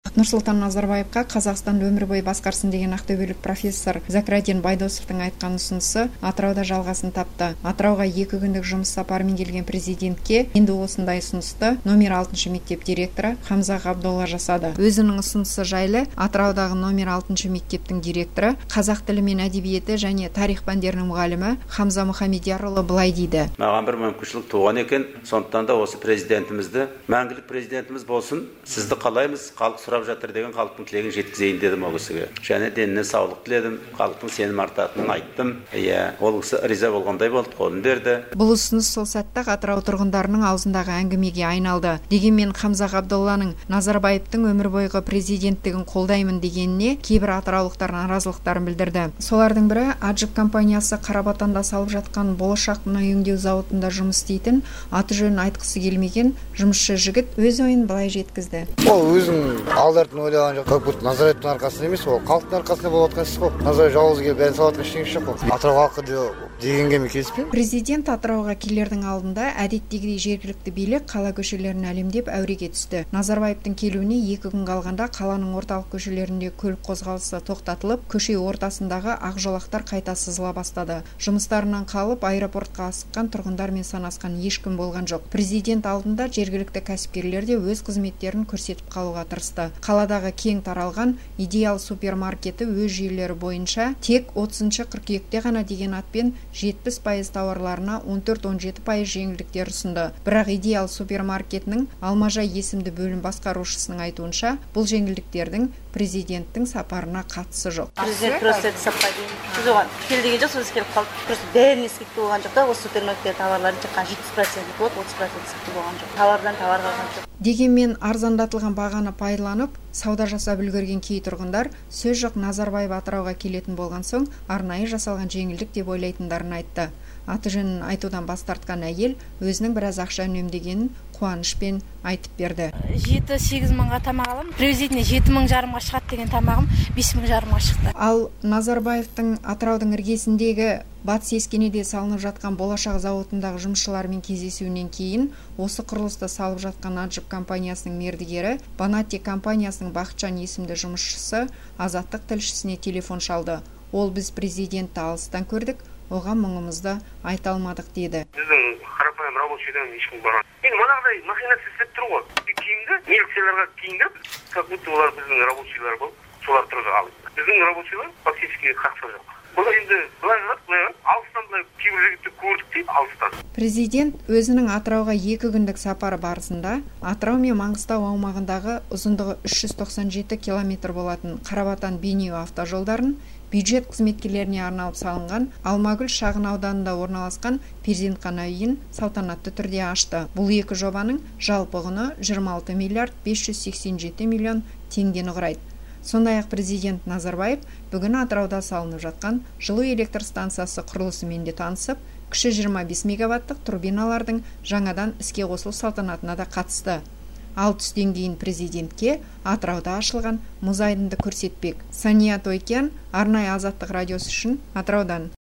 Нұрсұлтан Назарбаевқа Қазақстанды өмір бойы басқарсын деген ақтөбелік профессор Закраден Байдосовтың айтқан ұсынысы Атырауда жалғасын тапты. Атырауға 2 күндік жұмыс сапарымен келген президентке енді осындай ұсынысты номер 6 мектеп директоры Хамза Ғабдолла жасады. Өзінің ұсынысы жайлы Атыраудағы номер 6 мектептің директоры, қазақ тілі мен әдебиеті және тарих пәндерінің мұғалімі Хамза Мұхамедиярұлы былай дейді. Маған бір мүмкіншілік туған екен, сондықтан да осы президентімізді, мәңгілік президентіміз болсын, сізді қалаймыз, халық сұрап жатыр деген халықтың тілегін жеткізейін дедім ол кісіге. Және деніне саулық тіледім, халықтың сенім артатынын айттым. Ол кісі риза болғандай болды, қолын берді. Бұл ұсыныс сол сәтте Атырау тұрғындарының аузындағы әңгімеге айналды. Дегенмен Хамза Ғабдолланың Назарбаевтың өмір бойғы президенттігін қолдаймын дегеніне кейбір атыраулықтар наразылықтарын білдірді. Солардың бірі Аджип компаниясы Қарабатанда салып жатқан болашақ мұнай өңдеу зауытында жұмыс істейтін, аты жөнін айтқысы келмеген жұмысшы жігіт өз ойын былай жеткізді. Ол өзінің алдартын ойлаған жоқ. Көп Назарбаевтың арқасында емес, ол халықтың арқасында болып жатқан іс қой. Назарбаев жалғыз келіп бәрін салатын ештеңе жоқ қой. Атырау халқы дегенге мен келіспеймін. Президент Атырауға келердің алдында әдеттегідей жергілікті билік қала көшелерін әлемдеп әуреге түсті. Назарбаевтың келуіне 2 күн қалғанда қаланың орталық көшелерінде көлік қозғалысы тоқтатылып, көше ортасындағы ақ жолақтар қайта сызыла бастады. Жұмыстарынан қалып, аэропортқа асыққан тұрғындармен санасқан ешкім болған жоқ. Президент алдында жергілікті кәсіпкерлер де өз қызметтерін көрсетіп қалуға тырысты. Қаладағы кең таралған Идеал супермаркеті өз жүйелері бойынша тек 30 қыркүйекте ғана деген атпен 70% тауарларына 14-17% жеңілдіктер ұсынды. Бірақ Идеал супермаркетінің Алмажай есімді бөлім басқарушысының айтуынша, бұл жеңілдіктердің президенттің сапарына қатысы жоқ. Президент просто сапарға біз оған келдеген жоқ, сөз келіп қалды. Просто бәрін ескертіп болған жоқ та, осы супермаркеттер тауарларын тек 70% болады, 30% ескертіп болған жоқ. Тауардан тауар қалған жоқ. Дегенмен арзандатылған бағаны пайдаланып, сауда жасап үлгерген кей тұрғындар сөз жоқ Назарбаев Атырауға келетін болған соң арнайы жасалған жеңілдік деп ойлайтындарын айтты. Аты жөнін айтудан бас тартқан әйел өзінің біраз ақша үнемдегенін қуанышпен айтып берді. 7-8 мыңға тамақ аламын. Приблизительно 7 мың жарымға шығады деген тамағым 5 мың жарымға шықты. Ал Назарбаевтың Атыраудың іргесіндегі Батыс Ескенеде салынып жатқан болашақ зауытындағы жұмысшылармен кездесуінен кейін осы құрылысты салып жатқан Аджип компаниясының мердігері Банати компаниясының Бақытжан есімді жұмысшысы Азаттық тілшісіне телефон шалды. Ол біз президентті алыстан көрдік, оған мұңымызды айта алмадық деді. Біздің қарапайым рабочийдан ешкім барған. Енді манағыдай машинасы істеп тұр ғой. Киімді милицияларға киіндіріп, как будто олар біздің рабочийлар болып, солар тұрды алып. Біздің рабочийлар фактически қатысы жоқ. Бұл енді былай алыстан былай кейбір жігітті көрдік дейді, алыстан. Президент өзінің Атырауға 2 күндік сапары барысында Атырау мен Маңғыстау аумағындағы ұзындығы 397 километр болатын Қарабатан-Бейнеу автожолдарын бюджет қызметкерлеріне арналып салынған Алмагүл шағын ауданында орналасқан перзентхана үйін салтанатты түрде ашты. Бұл 2 жобаның жалпы құны 26 миллиард 587 миллион теңгені құрайды. Сондай-ақ президент Назарбаев бүгін Атырауда салынып жатқан жылу электр станциясы құрылысымен де танысып, күші 25 мегаваттық турбиналардың жаңадан іске қосылу салтанатына да қатысты. Ал түстен кейін президентке Атырауда ашылған мұз айдынды көрсетпек. Сания Тойкян, арнайы Азаттық радиосы үшін Атыраудан.